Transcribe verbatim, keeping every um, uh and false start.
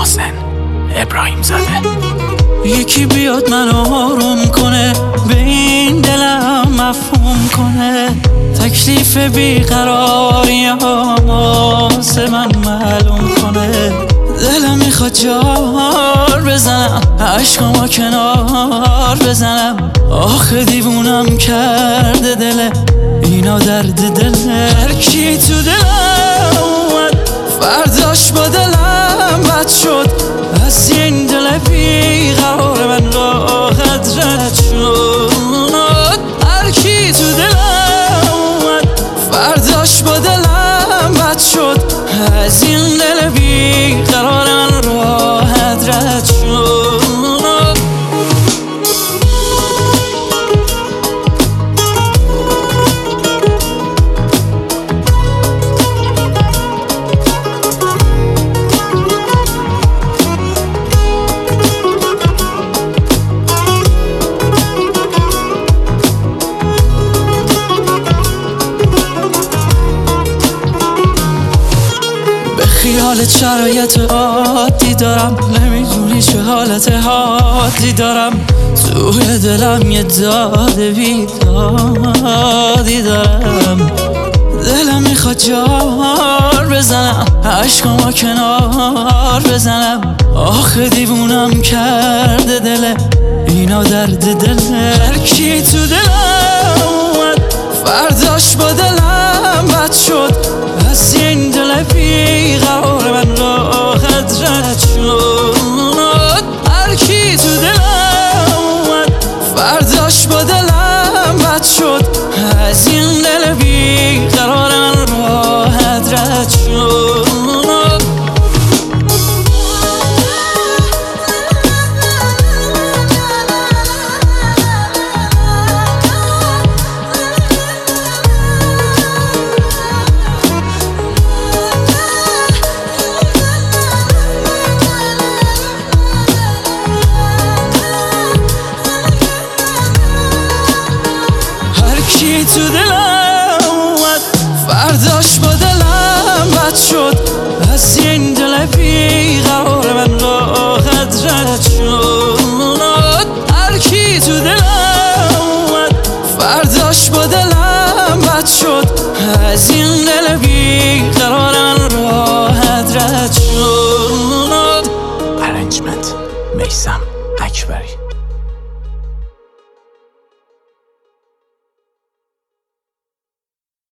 محسن ابراهیم زاده. یکی بیاد منو آروم کنه، به این دلم مفهوم کنه، تکلیف بیقراری واسه من معلوم کنه. دلم میخواد جار بزنم، عشقامو کنار بزنم، آخه دیوونم کرده دل اینا درد دله. هر کی تو دلم اومد فرداش با دلم بد شد، از این دل بیقرار من راحت رد شد. هر کی تو دلم اومد فرداش با دلم بد شد، از این دل بیقرار من راحت رد شد. خیالت شرایط عادی دارم، نمیدونی چه حالت حادی دارم، توی دلم یه داد بیدادی دارم. دلم میخواد جار بزنم، عشقامو کنار بزنم، آخه دیوونم کرده دل اینا درد دله. هر کی تو دلم اومد فرداش با دلم بد شد، از این دل بیقرار من راحت رد شد. هر کی تو دلم اومد فرداش با دلم بد شد، از این دل بیقرار من راحت رد شد. کی تو دلم اومد فرداش با دلم بد شد، از این دل بیقرار من راحت رد شد. هر کی تو دلم اومد فرداش با دلم بد شد، از این دل